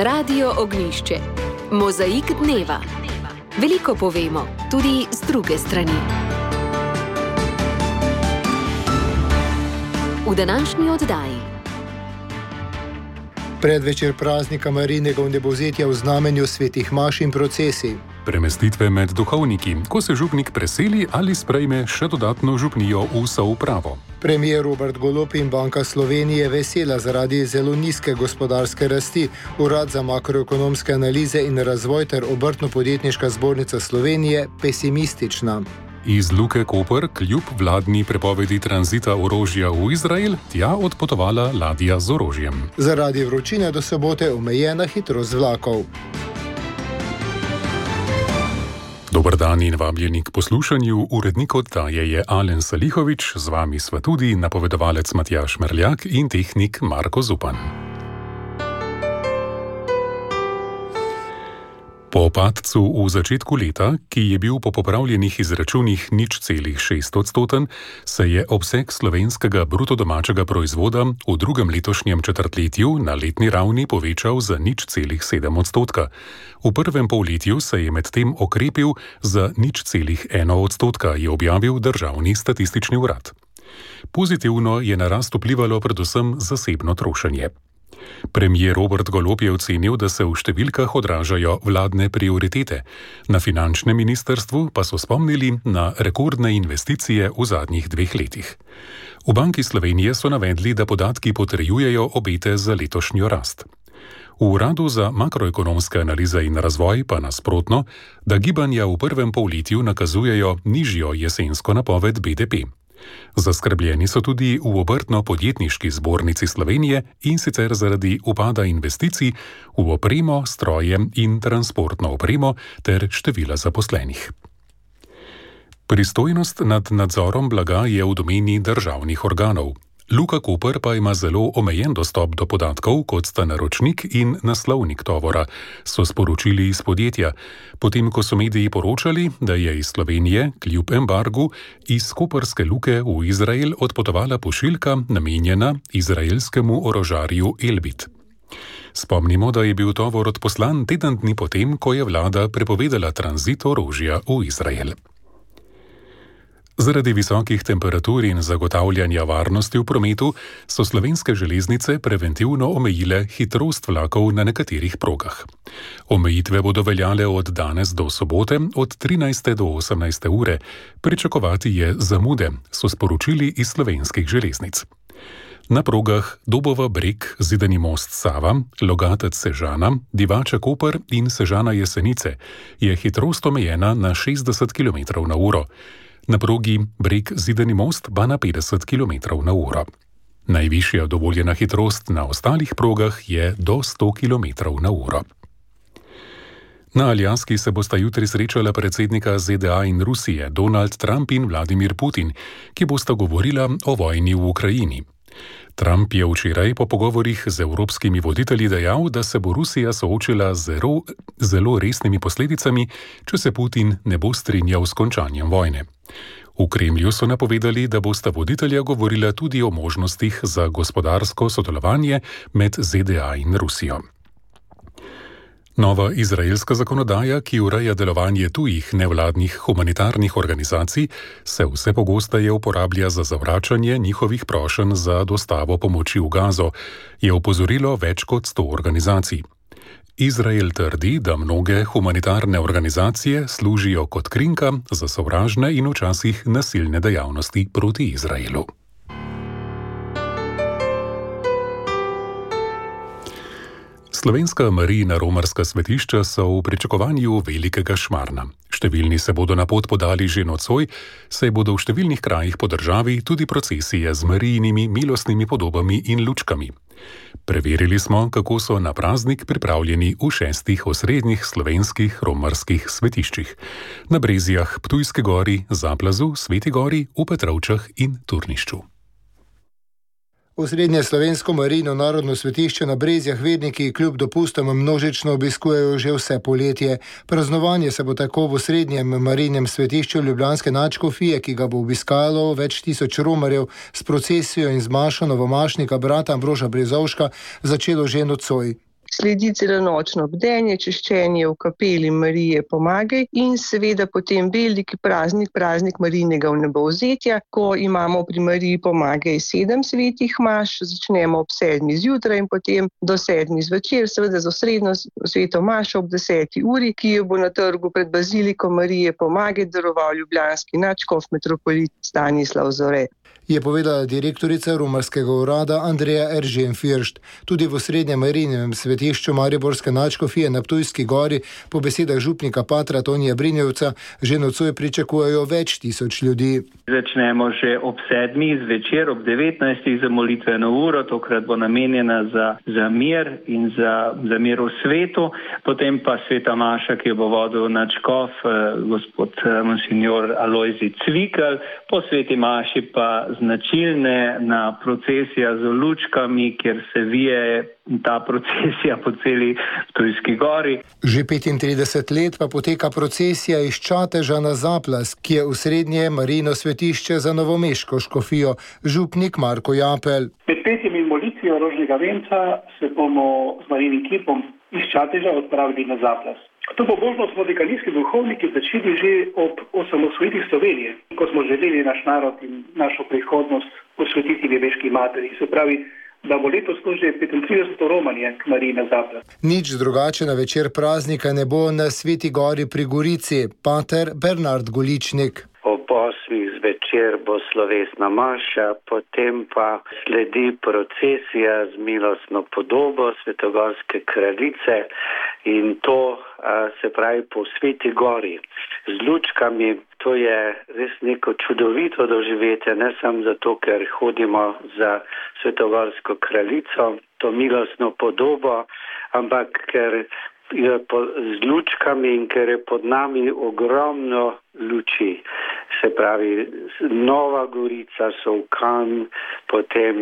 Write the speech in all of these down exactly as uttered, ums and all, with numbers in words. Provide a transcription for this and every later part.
Radio Ognjišče. Mozaik dneva. Veliko povemo, tudi z druge strani. V današnji oddaji. Predvečer praznika Marijinega vnebovzetja v znamenju svetih maš in procesij. Premestitve med duhovniki, ko se župnik preseli ali sprejme še dodatno župnijo v soupravo. Premier Robert Golob in Banka Slovenije vesela zaradi zelo nizke gospodarske rasti. Urad za makroekonomske analize in razvoj ter Obrtno-podjetniška zbornica Slovenije pesimistična. Iz Luke Koper kljub vladni prepovedi tranzita orožja v Izrael tja odpotovala ladja z orožjem. Zaradi vročine do sobote omejena hitrost vlakov. Dober dan in vabljeni k poslušanju. Urednik oddaje je Alen Salihovič, z vami sva tudi napovedovalec Matjaž Merljak in tehnik Marko Zupan. Po padcu v začetku leta, ki je bil po popravljenih izračunih nič celih šest odstoten, se je obseg slovenskega bruto domačega proizvoda v drugem letošnjem četrtletju na letni ravni povečal za nič celih sedem odstotka. V prvem polletju se je medtem okrepil za nič celih eno odstotka, je objavil Državni statistični urad. Pozitivno je na rast vplivalo predvsem zasebno trošenje. Premier Robert Golob je ocenil, da se v številkah odražajo vladne prioritete. Na finančnem ministrstvu pa so spomnili na rekordne investicije v zadnjih dveh letih. V Banki Slovenije so navedli, da podatki potrjujejo obete za letošnjo rast. V Uradu za makroekonomske analize in razvoj pa nasprotno, da gibanja v prvem polletju nakazujejo nižjo jesensko napoved B D P. Zaskrbljeni so tudi v Obrtno-podjetniški zbornici Slovenije in sicer zaradi upada investicij v opremo, stroje in transportno opremo ter števila zaposlenih. Pristojnost nad nadzorom blaga je v domeni državnih organov. Luka Koper pa ima zelo omejen dostop do podatkov, kot sta naročnik in naslovnik tovora, so sporočili iz podjetja, potem ko so mediji poročali, da je iz Slovenije, kljub embargu, iz koperske luke v Izrael odpotovala pošiljka namenjena izraelskemu orožarju Elbit. Spomnimo, da je bil tovor odposlan teden dni potem, ko je vlada prepovedala tranzit orožja v Izrael. Zaradi visokih temperatur in zagotavljanja varnosti v prometu so slovenske železnice preventivno omejile hitrost vlakov na nekaterih progah. Omejitve bodo veljale od danes do sobote od trinajste do osemnajste ure. Pričakovati je zamude, so sporočili iz slovenskih železnic. Na progah Dobova Breg, Zidani most Sava, Logatec Sežana, Divača Koper in Sežana Jesenice je hitrost omejena na šestdeset kilometrov na uro. Na progi Breg Zidani most pa na petdeset kilometrov na uro. Najvišja dovoljena hitrost na ostalih progah je do sto kilometrov na uro. Na Aljaski se bosta jutri srečala predsednika Z D A in Rusije, Donald Trump in Vladimir Putin, ki bosta govorila o vojni v Ukrajini. Trump je včeraj po pogovorih z evropskimi voditelji dejal, da se bo Rusija soočila z zelo, zelo resnimi posledicami, če se Putin ne bo strinjal s končanjem vojne. V Kremlju so napovedali, da bosta voditelja govorila tudi o možnostih za gospodarsko sodelovanje med Z D A in Rusijo. Nova izraelska zakonodaja, ki ureja delovanje tujih nevladnih humanitarnih organizacij, se vse pogosteje uporablja za zavračanje njihovih prošenj za dostavo pomoči v Gazo, je opozorilo več kot sto organizacij. Izrael trdi, da mnoge humanitarne organizacije služijo kot krinka za sovražne in včasih nasilne dejavnosti proti Izraelu. Slovenska Marijina romarska svetišča so v pričakovanju velikega šmarna. Številni se bodo na pot podali že nocoj, saj bodo v številnih krajih po državi tudi procesije z Marijinimi milostnimi podobami in lučkami. Preverili smo, kako so na praznik pripravljeni v šestih osrednjih slovenskih romarskih svetiščih. Na Brezjah, Ptujski gori, Zaplazu, Sveti gori, v Petrovčah in Turnišču. Osrednje slovensko Marijino narodno svetišče na Brezjah verniki kljub dopustom množično obiskujejo že vse poletje. Praznovanje se bo tako v osrednjem Marijinem svetišču ljubljanske nadškofije, ki ga bo obiskalo več tisoč romarjev s procesijo in z mašo novomašnika brata Ambroža Brezovška, začelo že nocoj. sledi celonočno bdenje, češčenje v kapeli Marije Pomagaj in seveda potem veliki praznik, praznik Marijinega vnebovzetja, ko imamo pri Mariji Pomagaj sedem svetih maš, začnemo ob sedmi zjutraj in potem do sedmi zvečer, seveda z osrednjo sveto mašo ob deseti uri, ki jo bo na trgu pred baziliko Marije Pomagaj daroval ljubljanski nadškof metropolit Stanislav Zore. Je povedala direktorica romarskega urada Andreja Eržen-Firšt. Tudi v osrednjem Marijinem svetišču mariborske nadškofije na Ptujski gori po besedah župnika patra Tonija Brinjevca že nocoj pričakujejo več tisoč ljudi. Začnemo že ob sedmih zvečer, ob devetnajstih za molitveno uro, tokrat bo namenjena za, za mir in za, za mir v svetu, potem pa sveta maša, ki jo bo vodil nadškof eh, gospod eh, monsignor Alojzij Cvikl, po sveti maši pa značilne na procesija z lučkami, kjer se vije ta procesija po celi Ptujski gori. Že petintrideset let pa poteka procesija iz Čateža na Zaplas, ki je osrednje Marijino svetišče za novomeško škofijo. Župnik Marko Japelj. Med petjem in molitvijo rožnega venca se bomo z Marijinim kipom iz Čateža odpravili na Zaplas. To pobožnost smo dekanijski duhovniki začeli že ob osamosvojitvi Slovenije, ko smo želeli naš narod in našo prihodnost posvetiti nebeški materi. Se pravi, da bo letos že petintrideseto romanje k Mariji na Zaplas. Nič drugače na večer praznika ne bo na Sveti gori pri Gorici. Pater Bernard Goličnik. Ob osmih zvečer bo slovesna maša, potem pa sledi procesija z milostno podobo Svetogorske kraljice in to se pravi po Sveti gori z lučkami. To je res neko čudovito doživetje, ne samo zato, ker hodimo za Svetogorsko kraljico, to milostno podobo, ampak ker je po, z lučkami in ker je pod nami ogromno luči. Se pravi, Nova Gorica, Solkan, potem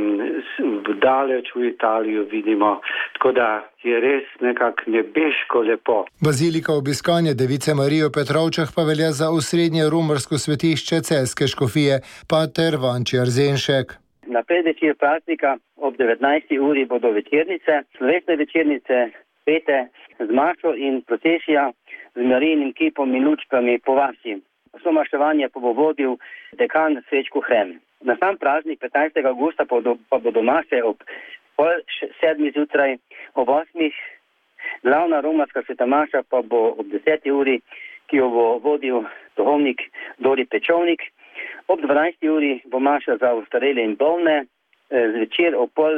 daleč v Italijo vidimo, tako da je res nekako nebeško lepo. Bazilika obiskanja Device Marije v Petrovčah pa velja za osrednje romarsko svetišče celjske škofije, pater Vanči Arzenšek. Na predvečer praznika ob devetnajsti uri bodo večernice, slovesne večernice, pete z mašo in procesija z Marijinim kipom in lučkami po vasi. Vso maševanje pa bo vodil dekan Srečko Hrem. Na sam praznik petnajstega avgusta pa bodo maše ob pol sedmi zjutraj, ob osmih. Glavna romarska sveta maša pa bo ob deseti uri, ki jo bo vodil duhovnik Dori Pečovnik. Ob dvanajsti uri bo maša za ostarele in bolne, zvečer ob pol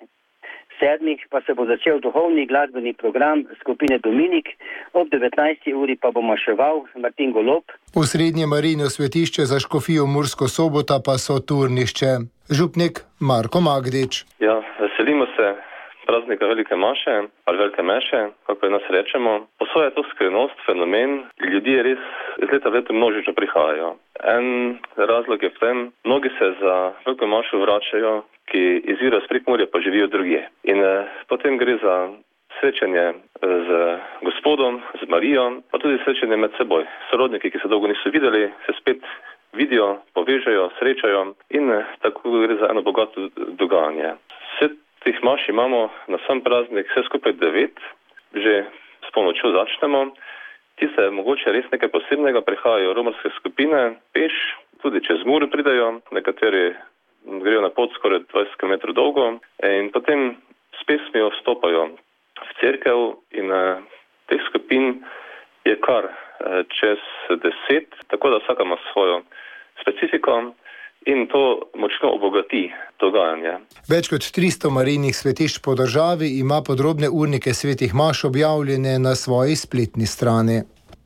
sedmih pa se bo začel duhovni glasbeni program skupine Dominik, ob devetnajsti uri pa bo maševal Martin Golob. Osrednje Marijino svetišče za škofijo Mursko Sobota pa so Turnišče. Župnik Marko Magdič. Ja, veselimo se praznika Velike maše ali Velike meše, kako jo nas rečemo. Po svoje to skrivnost, fenomen, ljudje res iz leta v leto množično prihajajo. En razlog je v tem, mnogi se za Veliko mašo vračajo, ki izvirajo s Prekmurja, pa živijo drugje. In eh, potem gre za srečanje z Gospodom, z Marijo, pa tudi srečanje med seboj. Sorodniki, ki se dolgo niso videli, se spet vidijo, povežejo, srečajo in eh, tako gre za eno bogato dogajanje. Vse teh maš imamo na sam praznik vse skupaj devet, že s pomočjo začnemo. Tiste mogoče res nekaj posebnega, prihajajo romarske skupine, peš, tudi čez Mur pridajo, nekateri grejo na pot skoraj dvajset kilometrov dolgo in potem s pesmijo vstopajo v cerkev in uh, teh skupin je kar uh, čez deset, tako da vsaka ima svojo specifiko in to močno obogati dogajanje. Več kot tristo Marijnih svetišč po državi ima podrobne urnike svetih maš objavljene na svoji spletni strani.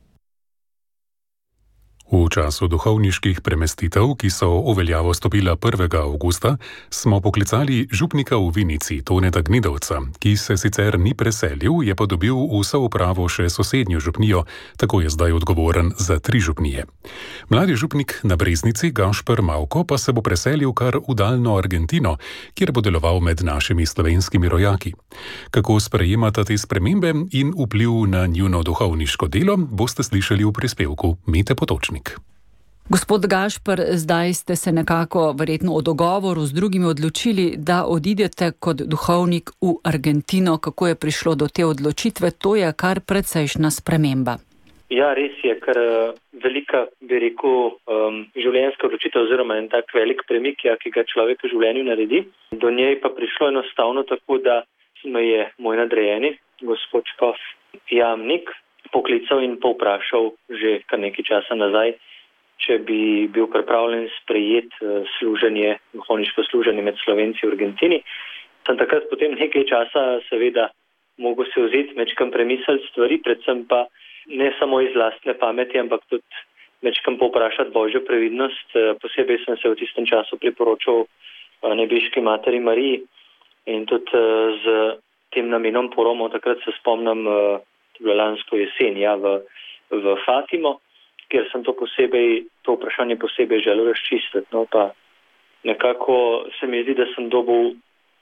V času duhovniških premestitev, ki so v veljavo stopila prvega avgusta, smo poklicali župnika v Vinici, Toneta Gnidovca, ki se sicer ni preselil, je pa dobil vso upravo še sosednjo župnijo, tako je zdaj odgovoren za tri župnije. Mladi župnik na Breznici, Gašper Mavko, pa se bo preselil kar v daljno Argentino, kjer bo deloval med našimi slovenskimi rojaki. Kako sprejemata te spremembe in vpliv na njuno duhovniško delo, boste slišali v prispevku Mete Potočnik. Gospod Gašper, zdaj ste se nekako verjetno o dogovoru z drugimi odločili, da odidete kot duhovnik v Argentino. Kako je prišlo do te odločitve? To je kar precejšnja sprememba. Ja, res je, kar velika, bi rekel, um, življenjska odločitev oziroma en tak velik premik, ja, ki ga človek v življenju naredi. Do njej pa prišlo enostavno tako, da me je moj nadrejeni, gospod škof Jamnik, poklical in povprašal že kar nekaj časa nazaj, če bi bil pripravljen sprejeti služenje, duhovniško služenje med Slovenci v Argentini. Sem takrat potem nekaj časa seveda mogel se vzeti, mečkam premisliti stvari, predvsem pa ne samo iz lastne pameti, ampak tudi mečkam povprašati Božjo previdnost. Posebej sem se v tistem času priporočal nebeški materi Mariji in tudi z tem namenom poromo, takrat se spomnim, to je bilo lansko jesen, ja, v, v Fatimo, ker sem to posebej, to vprašanje posebej želel razčistiti. No, pa nekako se mi zdi, da sem dobil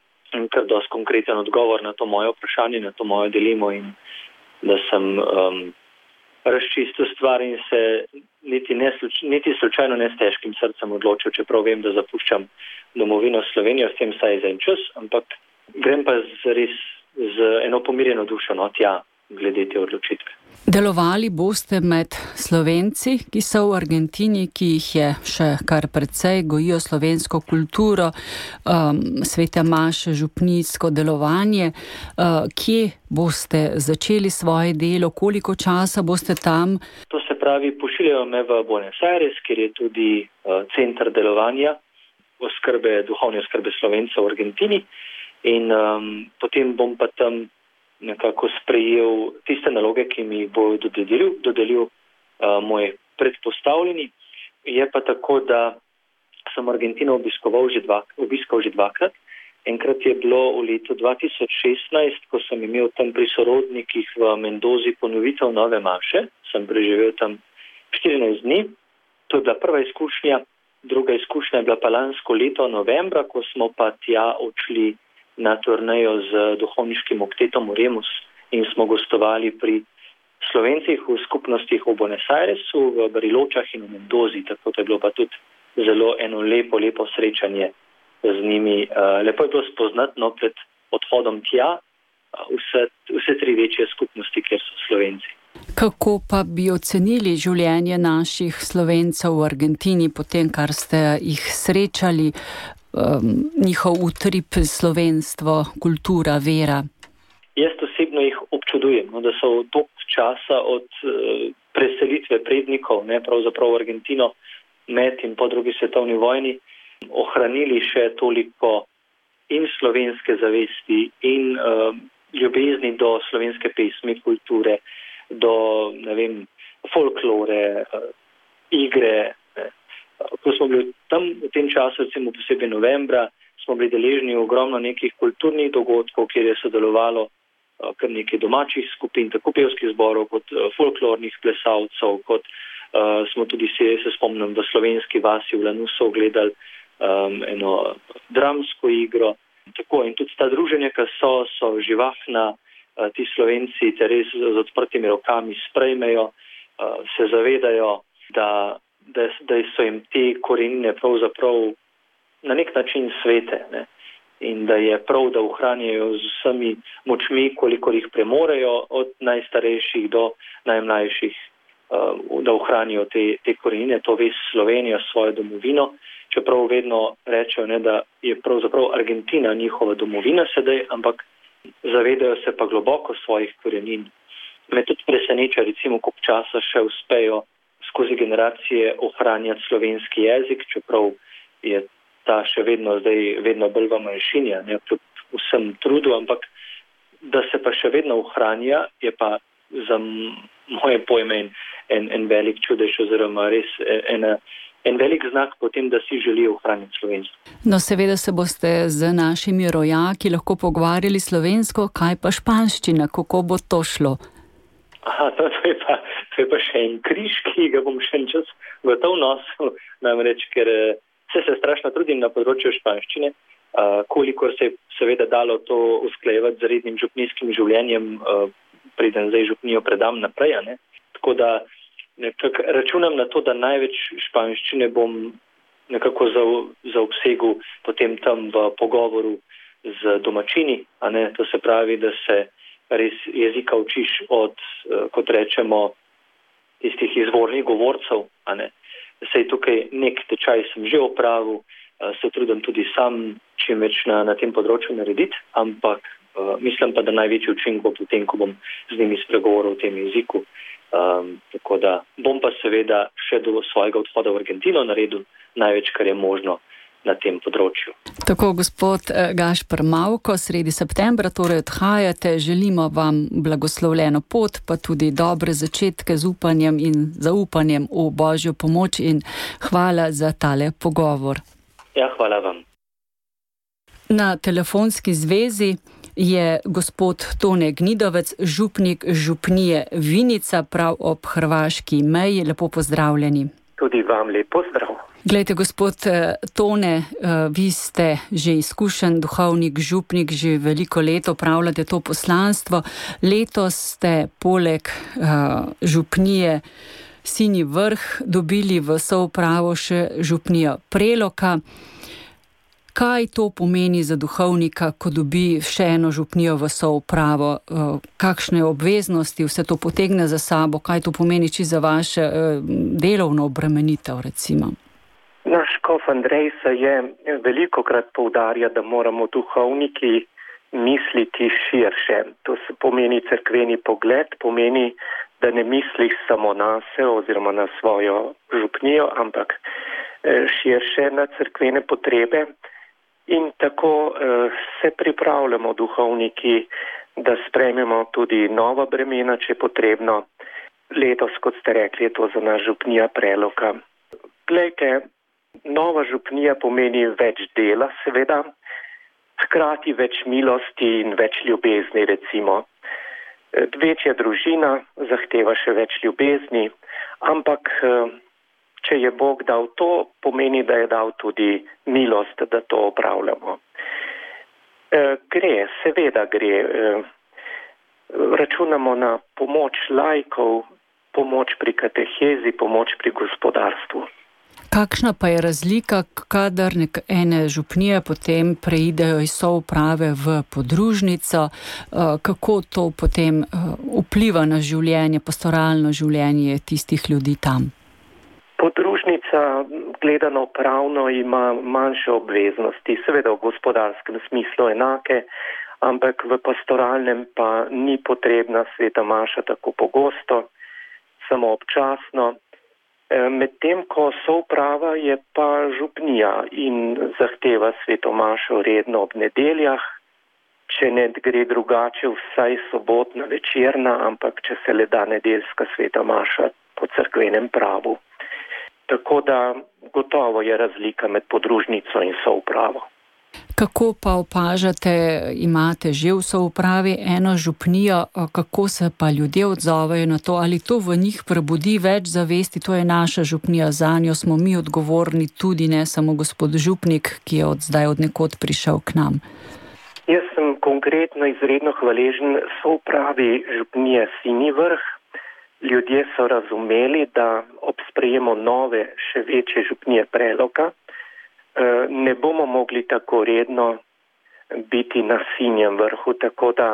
kar dosti konkreten odgovor na to moje vprašanje, na to mojo dilemo in da sem um, razčistil stvar in se niti, ne, niti slučajno ne s težkim srcem odločil, čeprav vem, da zapuščam domovino Slovenijo, s tem saj za en čas, ampak grem pa z res z eno pomirjeno dušo, no, tja, glede te odločitve. Delovali boste med Slovenci, ki so v Argentini, ki jih je še kar precej, gojijo slovensko kulturo, um, svete maše, župnijsko delovanje. Uh, kje boste začeli svoje delo, koliko časa boste tam? To se pravi, pošiljajo me v Buenos Aires, kjer je tudi uh, center delovanja oskrbe, duhovne oskrbe Slovencev v Argentini in um, potem bom pa tam nekako sprejel tiste naloge, ki mi bo dodelil, dodelil uh, moj predpostavljeni. Je pa tako, da sem Argentino obiskoval že, dva, obiskal že dvakrat. Enkrat je bilo v letu dva tisoč šestnajst, ko sem imel tam pri sorodnikih v Mendozi ponovitev nove maše. Sem preživel tam štirinajst dni. To je bila prva izkušnja. Druga izkušnja je bila pa lansko leto novembra, ko smo pa tja odšli na turnejo z duhovniškim oktetom Remus in smo gostovali pri Slovencih v skupnostih v Buenos Airesu, v Bariločah in v Mendozi, tako da je bilo pa tudi zelo eno lepo, lepo srečanje z njimi. Lepo je bilo spoznati, no, pred odhodom tja vse, vse tri večje skupnosti, kjer so Slovenci. Kako pa bi ocenili življenje naših Slovencev v Argentini, potem kar ste jih srečali, um, njihov utrip, slovenstvo, kultura, vera? Jaz osebno jih občudujem, no, da so toliko časa od uh, preselitve prednikov, ne, pravzaprav v Argentino med in po drugi svetovni vojni, ohranili še toliko in slovenske zavesti in uh, ljubezni do slovenske pesmi, kulture, do, ne vem, folklore, uh, igre. Ne. Ko smo bili tam v tem času, recimo posebej novembra, smo bili deležni ogromno nekih kulturnih dogodkov, kjer je sodelovalo uh, kar nekaj domačih skupin, tako pevskih zborov, kot uh, folklornih plesalcev, kot uh, smo tudi se, se spomnim, v slovenski vasi v Lanusu gledali um, eno dramsko igro. Tako in tudi ta druženja, ki so, so živahna, uh, ti Slovenci te res z odprtimi rokami sprejmejo, uh, se zavedajo, da, da, da so jim te korenine pravzaprav na nek način svete, ne? In da je prav, da ohranjajo z vsemi močmi, kolikor jih premorejo, od najstarejših do najmlajših, uh, da ohranijo te, te korenine, to ves Slovenijo, svojo domovino. Čeprav vedno rečejo, ne, da je pravzaprav Argentina njihova domovina sedaj, ampak zavedajo se pa globoko svojih korenin. Me tudi preseneča, recimo, koliko časa še uspejo skozi generacije ohranjati slovenski jezik, čeprav je ta še vedno zdaj vedno bolj v manjšini, ne, kljub vsem trudu, ampak da se pa še vedno ohranja, je pa za moje pojme en, en, en velik čudež oziroma res ena En velik znak potem, da si želijo ohraniti slovenstvo. No, seveda se boste z našimi rojaki lahko pogovarjali slovensko, kaj pa španščina, kako bo to šlo? Aha, to, to, je pa, to je pa še en križ, ki ga bom še en čas gotov nosil, namreč, ker se se strašno trudim na področju španščine, uh, kolikor se je seveda dalo to usklajevati z rednim župnijskim življenjem, uh, preden zdaj župnijo predam naprej, ne? Tako da nekako računam na to, da največ španščine bom nekako zaobsegel potem tam v pogovoru z domačini, a ne, to se pravi, da se res jezika učiš od, kot rečemo, tistih izvornih govorcev, a ne. Sej tukaj nek tečaj sem že opravil, se trudim tudi sam čim več na, na tem področju narediti, ampak uh, mislim pa, da največji učinek bo potem, ko bom z njimi spregovoril v tem jeziku. Um, tako da bom pa seveda še do svojega odhoda v Argentino naredil največ, kar je možno na tem področju. Tako, gospod Gašper Mavko, sredi septembra torej odhajate, želimo vam blagoslovljeno pot, pa tudi dobre začetke z upanjem in zaupanjem v Božjo pomoč in hvala za tale pogovor. Ja, hvala vam. Na telefonski zvezi je gospod Tone Gnidovec, župnik župnije Vinica, prav ob hrvaški meji. Lepo pozdravljeni. Tudi vam lep pozdrav. Glejte, gospod Tone, vi ste že izkušen duhovnik, župnik, že veliko let opravljate to poslanstvo. Letos ste poleg župnije Sinji Vrh dobili v soupravo še župnijo Preloka. Kaj to pomeni za duhovnika, ko dobi še eno župnijo v soupravo? Kakšne obveznosti vse to potegne za sabo? Kaj to pomeni či za vaše delovno obremenitev, recimo? Naš škof Andrej se je velikokrat poudarja, da moramo duhovniki misliti širše. To se pomeni cerkveni pogled, pomeni, da ne misliš samo na se oziroma na svojo župnijo, ampak širše na cerkvene potrebe. In tako eh, se pripravljamo duhovniki, da sprejmemo tudi nova bremena, če je potrebno. Letos, kot ste rekli, je to za nas župnija Preloka. Glejte, nova župnija pomeni več dela, seveda, hkrati več milosti in več ljubezni, recimo. Večja družina zahteva še več ljubezni, ampak eh, če je Bog dal to, pomeni, da je dal tudi milost, da to opravljamo. E, gre, seveda gre. E, računamo na pomoč laikov, pomoč pri katehezi, pomoč pri gospodarstvu. Kakšna pa je razlika, kadar ene župnije potem preidejo iz souprave v podružnico? Kako to potem vpliva na življenje, pastoralno življenje tistih ljudi tam? Podružnica, gledano pravno, ima manjše obveznosti, seveda v gospodarskem smislu enake, ampak v pastoralnem pa ni potrebna sveta maša tako pogosto, samo občasno. Medtem ko souprava je pa župnija in zahteva sveto mašo redno ob nedeljah, če ne gre drugače, vsaj sobotna večerna, ampak če se le da nedeljska sveta maša po cerkvenem pravu. Tako da gotovo je razlika med podružnico in soupravo. Kako pa opažate, imate že v soupravi eno župnijo, kako se pa ljudje odzovejo na to, ali to v njih prebudi več zavesti, to je naša župnija, zanjo smo mi odgovorni, tudi ne samo gospod župnik, ki je od zdaj od nekod prišel k nam. Jaz sem konkretno izredno hvaležen soupravi župnije Sinji Vrh. Ljudje so razumeli, da ob sprejemu nove, še večje župnije Preloka ne bomo mogli tako redno biti na Sinjem Vrhu, tako da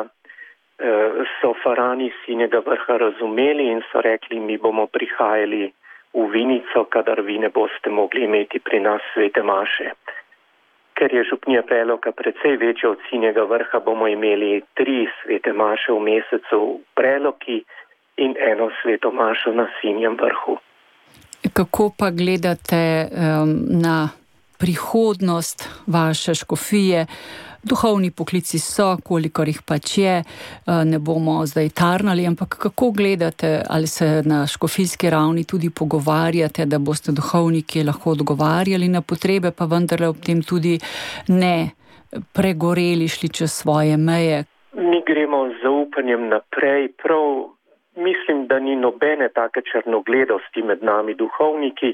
so farani Sinjega Vrha razumeli in so rekli, mi bomo prihajali v Vinico, kadar vi ne boste mogli imeti pri nas svete maše. Ker je župnija Preloka precej večja od Sinjega Vrha, bomo imeli tri svete maše v mesecu v Preloki in eno sveto mašo na Sinjem Vrhu. Kako pa gledate um, na prihodnost vaše škofije? Duhovni poklici so, kolikor jih pač je, ne bomo zdaj tarnali, ampak kako gledate, ali se na škofijski ravni tudi pogovarjate, da boste duhovniki lahko odgovarjali na potrebe, pa vendarle ob tem tudi ne pregoreli, šli čez svoje meje? Mi gremo z zaupanjem naprej, prav mislim, da ni nobene take črnogledosti med nami duhovniki,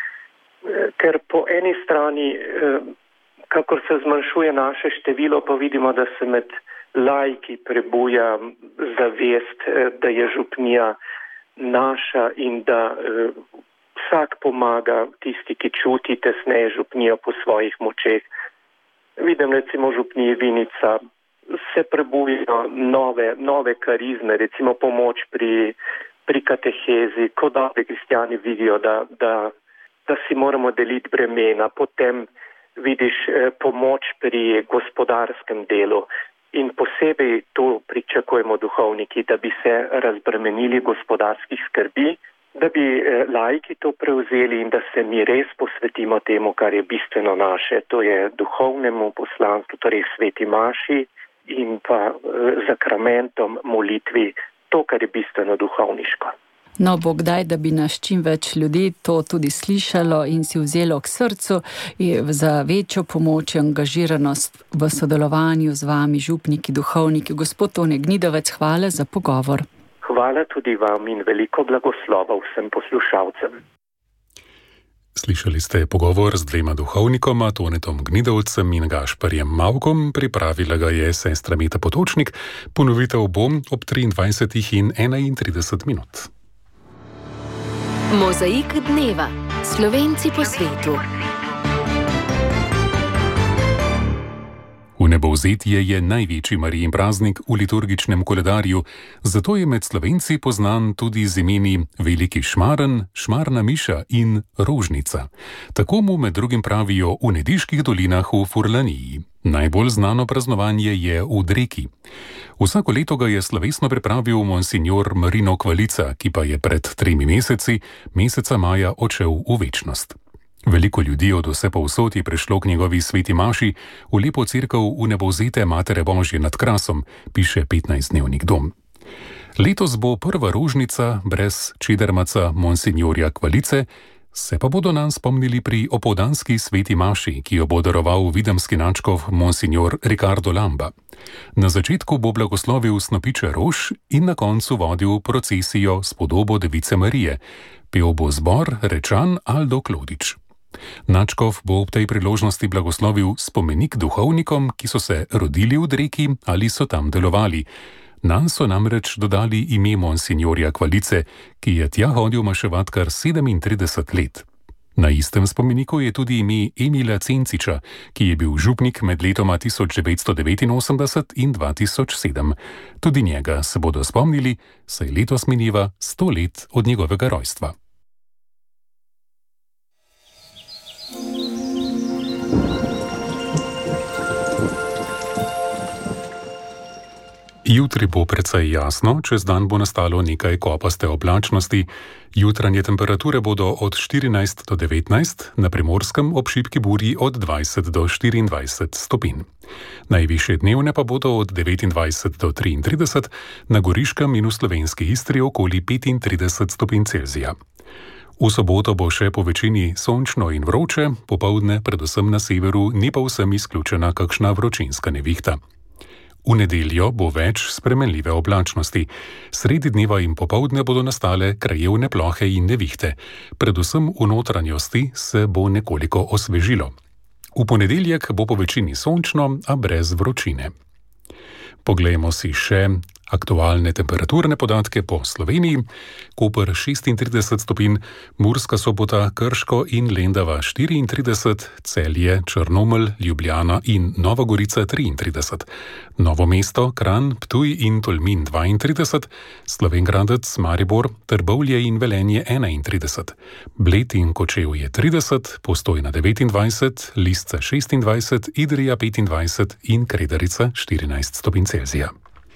ker po eni strani, kakor se zmanjšuje naše število, pa vidimo, da se med laiki prebuja zavest, da je župnija naša in da uh, vsak pomaga, tisti, ki čuti tesneje župnijo po svojih močeh. Vidim recimo v župniji Vinica se prebujajo nove, nove karizme, recimo pomoč pri, pri katehezi, ko dobri kristjani vidijo, da, da, da si moramo deliti bremena, potem vidiš eh, pomoč pri gospodarskem delu in posebej to pričakujemo duhovniki, da bi se razbremenili gospodarskih skrbi, da bi eh, laiki to prevzeli in da se mi res posvetimo temu, kar je bistveno naše, to je duhovnemu poslanstvu, torej sveti maši in pa eh, zakramentom, molitvi, to, kar je bistveno duhovniško. No, bo kdaj, da bi nas čim več ljudi to tudi slišalo in si vzelo k srcu za večjo pomoč in angažiranost v sodelovanju z vami, župniki, duhovniki. Gospod Tone Gnidovec, hvala za pogovor. Hvala tudi vam in veliko blagoslova vsem poslušalcem. Slišali ste pogovor z dvema duhovnikoma, Tonetom Gnidovcem in Gašparjem Mavkom, pripravila ga je sestra Meta Potočnik, ponovitev bom ob triindvajsetih in enaintrideset minut. Mozaik dneva. Slovenci po svetu. Vnebovzetje je največji Marijin praznik v liturgičnem koledarju, zato je med Slovenci poznan tudi z imeni Veliki Šmaren, Šmarna Miša in Rožnica. Tako mu med drugim pravijo v Nediških dolinah v Furlaniji. Najbolj znano praznovanje je v Dreki. Vsako leto ga je slovesno pripravil monsignor Marino Kvalica, ki pa je pred tremi meseci, meseca maja, odšel v večnost. Veliko ljudi od vse povsod je prišlo k njegovi sveti maši v lepo cerkev Vnebovzete Matere Božje nad Krasom, piše petnajstdnevnik Dom. Letos bo prva rožnica brez čedermaca monsignorja Kvalice, se pa bodo nam spomnili pri opoldanski sveti maši, ki jo bo daroval videmski nadškof monsignor Ricardo Lamba. Na začetku bo blagoslovil snopiče rož in na koncu vodil procesijo s podobo Device Marije. Pel bo zbor Rečan Aldo Klodič. Nadškof bo ob tej priložnosti blagoslovil spomenik duhovnikom, ki so se rodili v Dreki ali so tam delovali. Nanj so namreč dodali ime monsignorja Kvalice, ki je tja hodil maševat kar sedemintrideset let. Na istem spomeniku je tudi ime Emila Cenciča, ki je bil župnik med letoma tisoč devetsto devetinosemdeset in dva tisoč sedem. Tudi njega se bodo spomnili, saj letos mineva sto let od njegovega rojstva. Jutri bo precej jasno, čez dan bo nastalo nekaj kopaste oblačnosti. Jutranje temperature bodo od štirinajst do devetnajst, na Primorskem ob šibki burji od dvajset do štiriindvajset stopinj. Najvišje dnevne pa bodo od devetindvajset do triintrideset, na Goriškem in v slovenski Istri okoli petintrideset stopinj Celzija. V soboto bo še po večini sončno in vroče, popoldne predvsem na severu ni pa vsem izključena kakšna vročinska nevihta. V nedeljo bo več spremenljive oblačnosti. Sredi dneva in popoldne bodo nastale krajevne plohe in nevihte. Predvsem v notranjosti se bo nekoliko osvežilo. V ponedeljek bo po večini sončno, a brez vročine. Poglejmo si še aktualne temperaturne podatke po Sloveniji. Koper šestintrideset stopinj, Murska Sobota, Krško in Lendava štiriintrideset, Celje, Črnomelj, Ljubljana in Nova Gorica triintrideset, Novo mesto, Kranj, Ptuj in Tolmin dvaintrideset, Slovenj Gradec, Maribor, Trbovlje in Velenje enaintrideset, Bled in Kočevje trideset, Postojna devetindvajset, Lisce šestindvajset, Idrija petindvajset in Kredarica štirinajst stopinj Celzija.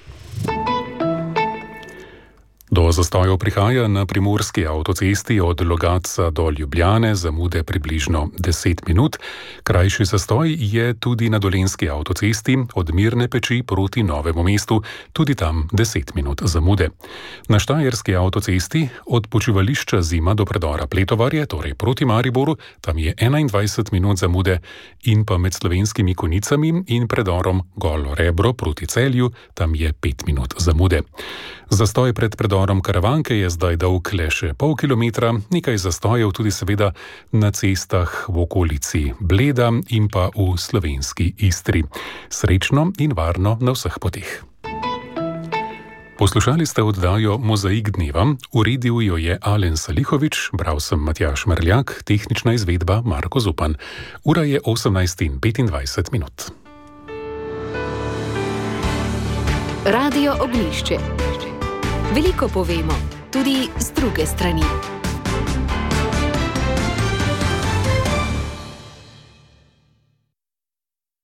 Do zastojev prihaja na primorski avtocesti od Logatca do Ljubljane, zamude približno deset minut. Krajši zastoj je tudi na dolenjski avtocesti od Mirne Peči proti Novemu mestu, tudi tam deset minut zamude. Na štajerski avtocesti od počivališča Zima do predora Pletovarje, torej proti Mariboru, tam je enaindvajset minut zamude in pa med Slovenskimi Konicami in predorom Golo Rebro proti Celju, tam je pet minut zamude. Zastoj pred predorom Karavanke je zdaj dolg le še pol kilometra, nekaj zastojev tudi seveda na cestah v okolici Bleda in pa v slovenski Istri. Srečno in varno na vseh poteh. Poslušali ste oddajo Mozaik dneva, uredil jo je Alen Salihovič, bral sem Matjaž Merljak, tehnična izvedba Marko Zupan. Ura je osemnajst in petindvajset minut. Radio Ognjišče. Veliko povemo, tudi z druge strani.